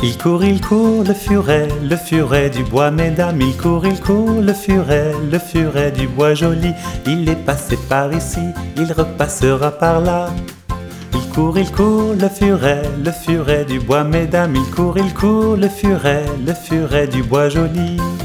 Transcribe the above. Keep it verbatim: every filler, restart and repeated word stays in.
Il court, il court, le furet, le furet du bois, mesdames. Il court, il court, le furet, le furet du bois joli. Il est passé par ici, il repassera par là. Il court, il court, le furet, le furet du bois, mesdames. Il court, il court, le furet, le furet du bois joli.